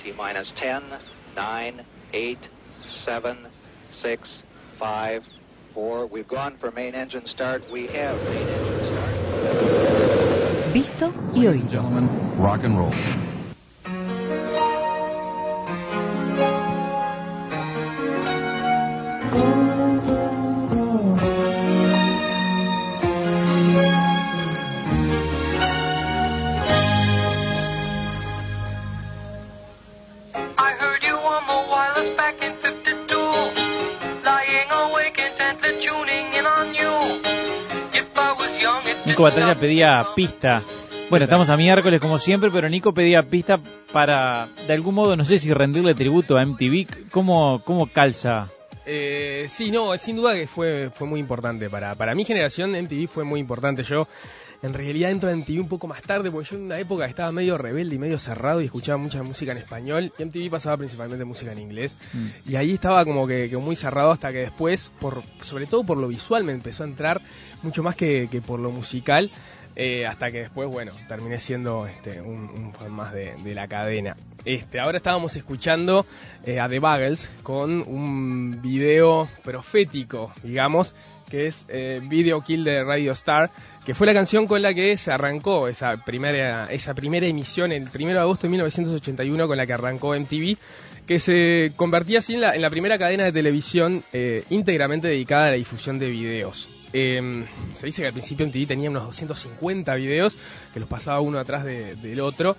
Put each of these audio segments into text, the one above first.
T-minus 10, 9, 8, 7, 6, 5, 4. We've gone for main engine start. We have main engine start. Visto y oído. Gentlemen, rock and roll. Nico Batalla pedía pista. Bueno, estamos a miércoles como siempre, pero Nico pedía pista para, de algún modo, no sé si rendirle tributo a MTV. ¿Cómo calza? Sí, no, sin duda que fue muy importante. Para mi generación MTV fue muy importante. Yo en realidad entro a MTV un poco más tarde, porque yo en una época estaba medio rebelde y medio cerrado y escuchaba mucha música en español, y MTV pasaba principalmente música en inglés, y ahí estaba como que muy cerrado, hasta que después, sobre todo por lo visual, me empezó a entrar mucho más que por lo musical, hasta que después, bueno, terminé siendo un fan más de la cadena. Ahora estábamos escuchando a The Buggles con un video profético, digamos, que es Video Kill de Radio Star, que fue la canción con la que se arrancó esa primera emisión el 1 de agosto de 1981, con la que arrancó MTV, que se convertía así en la primera cadena de televisión íntegramente dedicada a la difusión de videos. Se dice que al principio MTV tenía unos 250 videos, que los pasaba uno atrás del otro,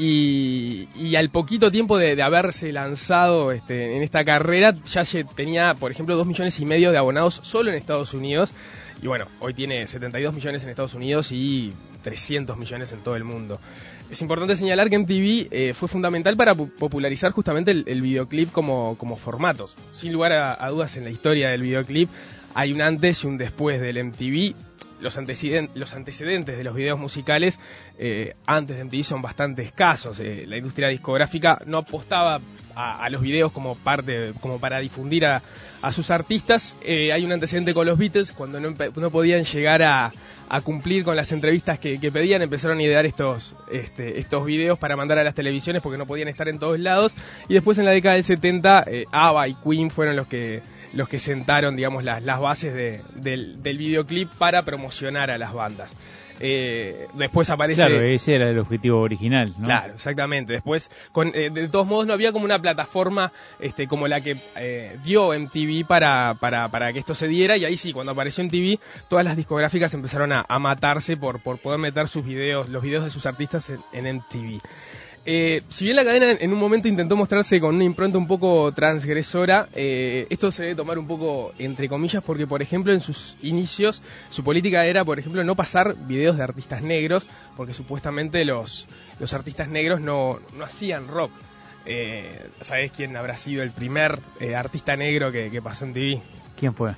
y al poquito tiempo de haberse lanzado en esta carrera, ya tenía, por ejemplo, 2,5 millones de abonados solo en Estados Unidos. Y bueno, hoy tiene 72 millones en Estados Unidos y 300 millones en todo el mundo. Es importante señalar que MTV fue fundamental para popularizar justamente el videoclip como formatos. Sin lugar a dudas, en la historia del videoclip hay un antes y un después del MTV. Los antecedentes de los videos musicales antes de MTV son bastante escasos. La industria discográfica no apostaba a los videos como para difundir a sus artistas. Hay un antecedente con los Beatles, cuando no podían llegar a cumplir con las entrevistas que pedían, empezaron a idear estos videos para mandar a las televisiones, porque no podían estar en todos lados. Y después, en la década del 70, ABBA y Queen fueron los que sentaron, digamos, las bases del videoclip para promocionar a las bandas. Después aparece... Claro, ese era el objetivo original, ¿no? Claro, exactamente. Después, de todos modos, no había como una plataforma como la que dio MTV para que esto se diera, y ahí sí, cuando apareció MTV, todas las discográficas empezaron a matarse por poder meter los videos de sus artistas en MTV. Si bien la cadena en un momento intentó mostrarse con una impronta un poco transgresora, esto se debe tomar un poco entre comillas, porque, por ejemplo, en sus inicios su política era, por ejemplo, no pasar videos de artistas negros, porque supuestamente los artistas negros no hacían rock. ¿Sabés quién habrá sido el primer artista negro que pasó en TV? ¿Quién fue?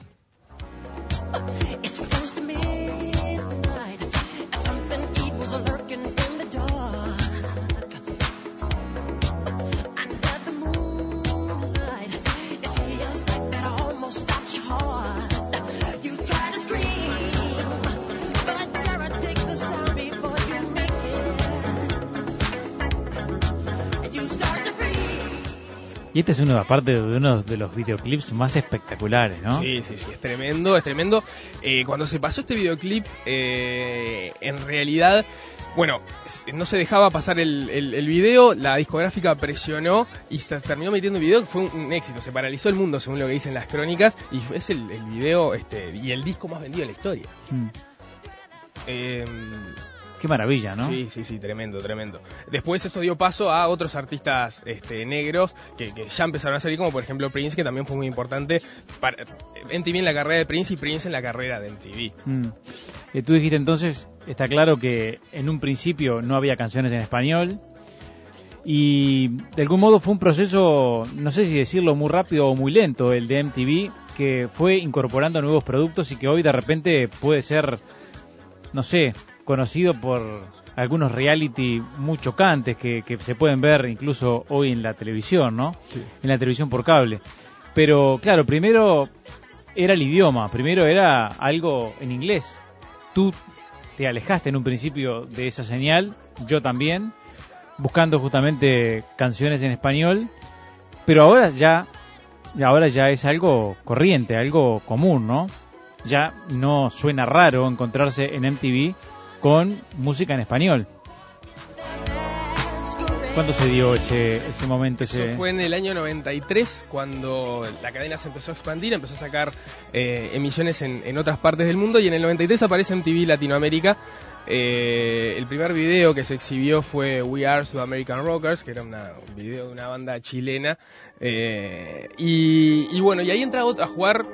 Y este es uno de los videoclips más espectaculares, ¿no? Sí, es tremendo. Cuando se pasó este videoclip, en realidad, bueno, no se dejaba pasar el video, la discográfica presionó y terminó metiendo el video, que fue un éxito, se paralizó el mundo, según lo que dicen las crónicas, y es el video y el disco más vendido de la historia. Qué maravilla, ¿no? Sí, tremendo. Después eso dio paso a otros artistas negros que ya empezaron a salir, como por ejemplo Prince, que también fue muy importante para MTV en la carrera de Prince y Prince en la carrera de MTV. Tú dijiste entonces, está claro que en un principio no había canciones en español, y de algún modo fue un proceso, no sé si decirlo muy rápido o muy lento, el de MTV, que fue incorporando nuevos productos y que hoy de repente puede ser, no sé, conocido por algunos reality muy chocantes que se pueden ver incluso hoy en la televisión, ¿no? Sí. En la televisión por cable. Pero claro, primero era el idioma, primero era algo en inglés. Tú te alejaste en un principio de esa señal, yo también, buscando justamente canciones en español, pero ahora ya es algo corriente, algo común, ¿no? Ya no suena raro encontrarse en MTV con música en español. ¿Cuándo se dio ese momento? Eso fue en el año 93, cuando la cadena se empezó a expandir, empezó a sacar emisiones en otras partes del mundo, y en el 93 aparece MTV Latinoamérica. El primer video que se exhibió fue We Are Sudamerican Rockers, que era un video de una banda chilena, y bueno, y ahí entra a jugar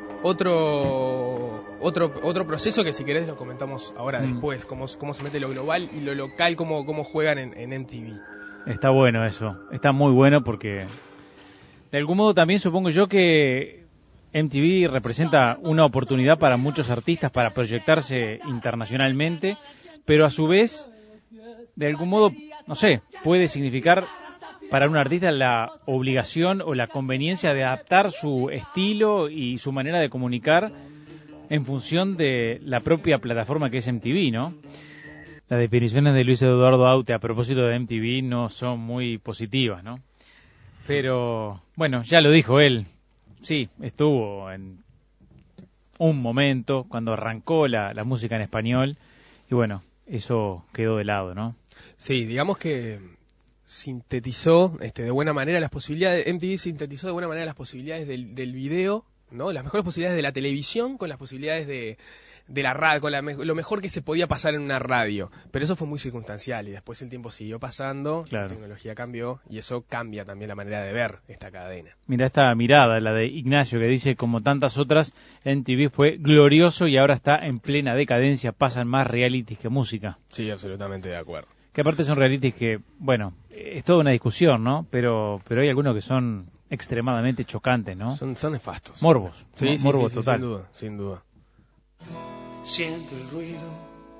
otro proceso que, si querés, lo comentamos ahora después, cómo se mete lo global y lo local, cómo juegan en MTV. Está bueno eso, está muy bueno, porque de algún modo también supongo yo que MTV representa una oportunidad para muchos artistas para proyectarse internacionalmente, pero a su vez, de algún modo, no sé, puede significar para un artista la obligación o la conveniencia de adaptar su estilo y su manera de comunicar en función de la propia plataforma que es MTV, ¿no? Las definiciones de Luis Eduardo Aute a propósito de MTV no son muy positivas, ¿no? Pero, bueno, ya lo dijo él. Sí, estuvo en un momento cuando arrancó la música en español, y bueno, eso quedó de lado, ¿no? Sí, digamos que sintetizó de buena manera las posibilidades, MTV sintetizó de buena manera las posibilidades del video, ¿no? Las mejores posibilidades de la televisión con las posibilidades de la radio, con lo mejor que se podía pasar en una radio. Pero eso fue muy circunstancial, y después el tiempo siguió pasando, claro. La tecnología cambió, y eso cambia también la manera de ver esta cadena. Mira esta mirada, la de Ignacio, que dice: como tantas otras, MTV fue glorioso y ahora está en plena decadencia, pasan más realities que música. Sí, absolutamente de acuerdo. Que aparte son realities que, bueno, es toda una discusión, ¿no? Pero hay algunos que son extremadamente chocantes, ¿no? Son nefastos. Morbos. Sí, morbos sí, total. Sin duda. Siento el ruido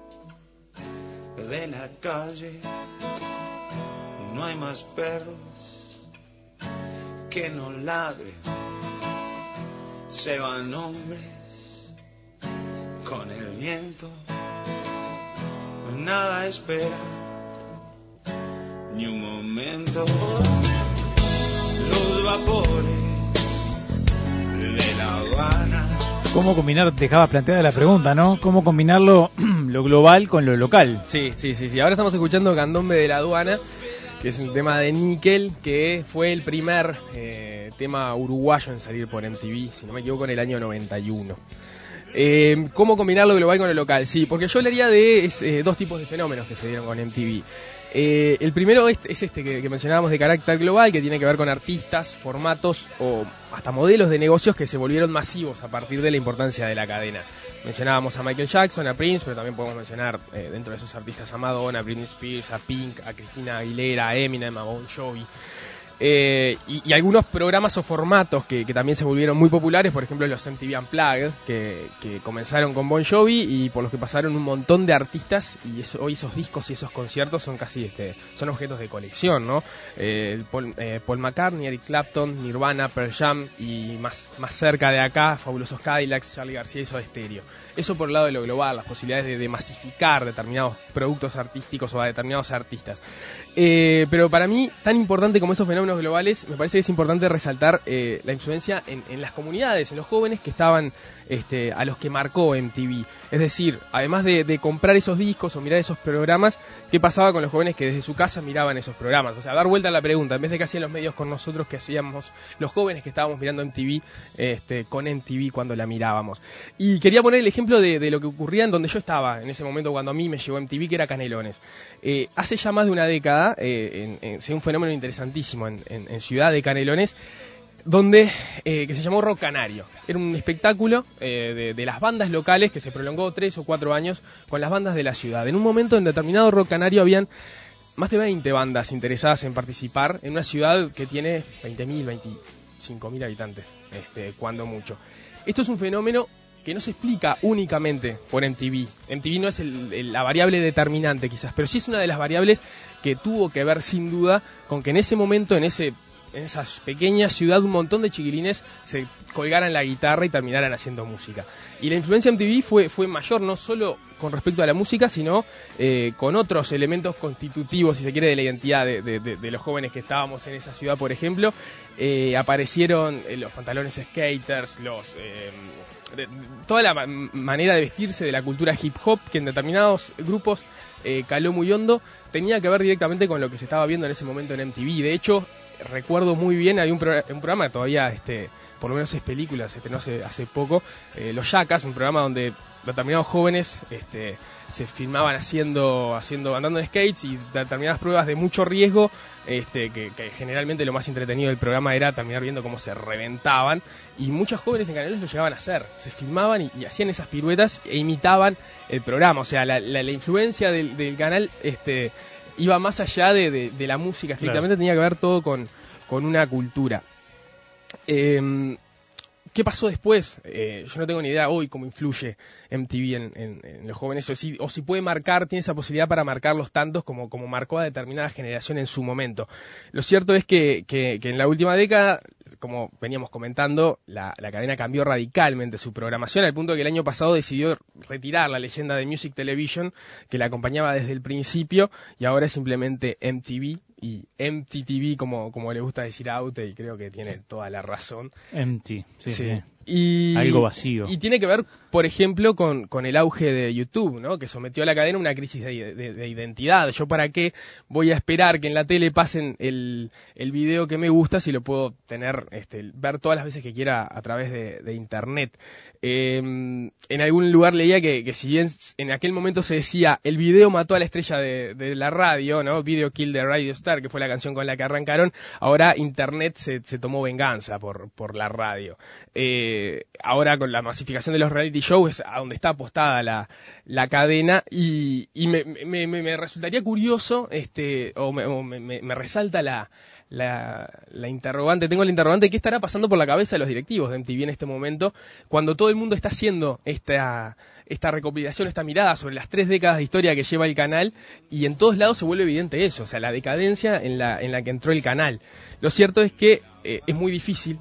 de la calle, no hay más perros que no ladren, se van hombres con el viento, nada espera ni un momento, los vapores de La Habana. ¿Cómo combinar? Dejabas planteada la pregunta, ¿no? ¿Cómo combinarlo lo global con lo local? Sí. Ahora estamos escuchando Candombe de La Aduana, que es un tema de Nickel, que fue el primer tema uruguayo en salir por MTV, si no me equivoco, en el año 91. ¿Cómo combinar lo global con lo local? Sí, porque yo hablaría de dos tipos de fenómenos que se dieron con MTV. El primero es este que mencionábamos, de carácter global, que tiene que ver con artistas, formatos o hasta modelos de negocios que se volvieron masivos a partir de la importancia de la cadena. Mencionábamos a Michael Jackson, a Prince, pero también podemos mencionar dentro de esos artistas a Madonna, a Britney Spears, a Pink, a Christina Aguilera, a Eminem, a Bon Jovi. Y algunos programas o formatos que también se volvieron muy populares, por ejemplo los MTV Unplugged, que comenzaron con Bon Jovi y por los que pasaron un montón de artistas, y hoy esos discos y esos conciertos son casi son objetos de colección, ¿no? Paul McCartney, Eric Clapton, Nirvana, Pearl Jam, y más cerca de acá, Fabulosos Cadillacs, Charly García y Soda Stereo. Eso por el lado de lo global, las posibilidades de masificar determinados productos artísticos o a determinados artistas. Pero para mí, tan importante como esos fenómenos globales, me parece que es importante resaltar la influencia en las comunidades, en los jóvenes que estaban, a los que marcó MTV. Es decir, además de comprar esos discos o mirar esos programas, ¿qué pasaba con los jóvenes que desde su casa miraban esos programas? O sea, dar vuelta a la pregunta, en vez de que hacían los medios con nosotros, que hacíamos los jóvenes que estábamos mirando MTV, con MTV cuando la mirábamos. Y quería poner el ejemplo de lo que ocurría en donde yo estaba en ese momento cuando a mí me llegó MTV, que era Canelones. Hace ya más de una década, se dio un fenómeno interesantísimo en Ciudad de Canelones, donde que se llamó Rock Canario. Era un espectáculo de las bandas locales que se prolongó 3 o 4 años con las bandas de la ciudad. En un momento, en determinado Rock Canario, habían más de 20 bandas interesadas en participar en una ciudad que tiene 20.000, 25.000 habitantes, cuando mucho. Esto es un fenómeno que no se explica únicamente por MTV. MTV no es la variable determinante quizás, pero sí es una de las variables que tuvo que ver sin duda con que en ese momento, en ese esa pequeña ciudad un montón de chiquilines se colgaran la guitarra y terminaran haciendo música. Y la influencia MTV fue mayor, no solo con respecto a la música, sino con otros elementos constitutivos, si se quiere, de la identidad de los jóvenes que estábamos en esa ciudad. Por ejemplo, aparecieron los pantalones skaters, toda la manera de vestirse de la cultura hip hop, que en determinados grupos caló muy hondo, tenía que ver directamente con lo que se estaba viendo en ese momento en MTV. De hecho, recuerdo muy bien, hay un programa que todavía, por lo menos es película, se estrenó hace poco, Los Jackass, un programa donde determinados jóvenes se filmaban andando en skates y determinadas pruebas de mucho riesgo, que generalmente lo más entretenido del programa era terminar viendo cómo se reventaban, y muchos jóvenes en canales lo llegaban a hacer, se filmaban y hacían esas piruetas e imitaban el programa. O sea, la influencia del canal iba más allá de la música, estrictamente. Claro. Tenía que ver todo con una cultura. ¿Qué pasó después? Yo no tengo ni idea hoy cómo influye MTV en los jóvenes, o si puede tiene esa posibilidad para marcar los tantos como marcó a determinada generación en su momento. Lo cierto es que en la última década, como veníamos comentando, la cadena cambió radicalmente su programación, al punto que el año pasado decidió retirar la leyenda de Music Television, que la acompañaba desde el principio, y ahora es simplemente MTV. Y MTV, como le gusta decir a Aute, y creo que tiene toda la razón. Empty, sí. Y, algo vacío. Y tiene que ver, por ejemplo, con el auge de YouTube, ¿no? Que sometió a la cadena a una crisis de identidad. ¿Yo para qué voy a esperar que en la tele pasen el video que me gusta si lo puedo tener, ver todas las veces que quiera a través de Internet? En algún lugar leía que si bien en aquel momento se decía el video mató a la estrella de la radio, ¿no? Video Kill the Radio Star, que fue la canción con la que arrancaron, ahora Internet se tomó venganza por la radio. Ahora con la masificación de los reality shows es a donde está apostada la cadena, y me resultaría curioso, me resalta la interrogante, tengo la interrogante, ¿qué estará pasando por la cabeza de los directivos de MTV en este momento, cuando todo el mundo está haciendo esta recopilación, esta mirada sobre las 3 décadas de historia que lleva el canal, y en todos lados se vuelve evidente eso, o sea, la decadencia en la que entró el canal? Lo cierto es que es muy difícil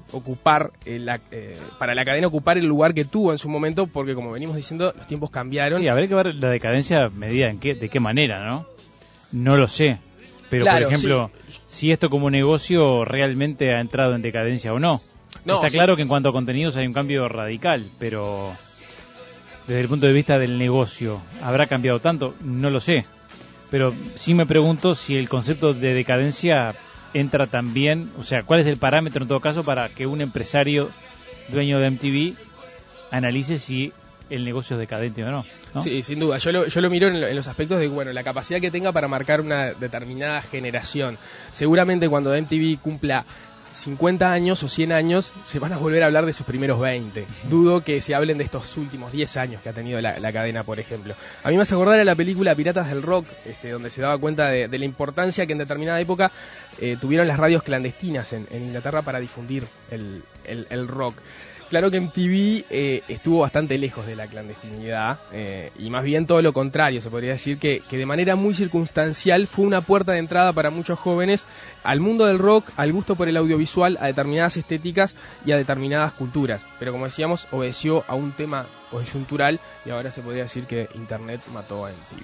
para la cadena ocupar el lugar que tuvo en su momento, porque como venimos diciendo, los tiempos cambiaron. Sí, habría que ver la decadencia medida de qué manera, ¿no? No lo sé. Pero, claro, por ejemplo, sí, si esto como negocio realmente ha entrado en decadencia o no. Está claro que en cuanto a contenidos hay un cambio radical, pero desde el punto de vista del negocio, ¿habrá cambiado tanto? No lo sé. Pero sí me pregunto si el concepto de decadencia entra también, o sea, ¿cuál es el parámetro en todo caso para que un empresario dueño de MTV analice si el negocio es decadente o no? Sí, sin duda. Yo lo miro en los aspectos de, la capacidad que tenga para marcar una determinada generación. Seguramente cuando MTV cumpla 50 años o 100 años, se van a volver a hablar de sus primeros 20. Dudo que se hablen de estos últimos 10 años que ha tenido la cadena, por ejemplo. A mí me hace acordar a la película Piratas del Rock, donde se daba cuenta de la importancia que en determinada época tuvieron las radios clandestinas en Inglaterra para difundir el rock. Claro que MTV estuvo bastante lejos de la clandestinidad, y más bien todo lo contrario. Se podría decir que de manera muy circunstancial fue una puerta de entrada para muchos jóvenes al mundo del rock, al gusto por el audiovisual, a determinadas estéticas y a determinadas culturas. Pero como decíamos, obedeció a un tema coyuntural, y ahora se podría decir que Internet mató a MTV.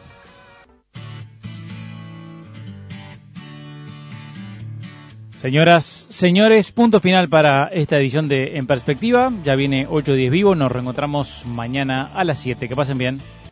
Señoras, señores, punto final para esta edición de En Perspectiva. Ya viene 8-10 Vivo, nos reencontramos mañana a las 7. Que pasen bien.